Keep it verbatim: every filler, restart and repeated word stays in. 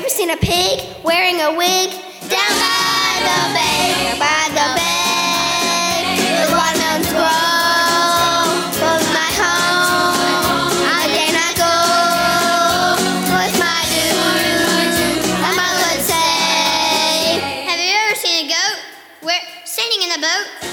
ever seen a pig wearing a wig? Down by the bay, down by the bay, the watermelons grow. From my home, again I go. With my dude, my mother would say. Have you ever seen a goat where, sitting in a boat?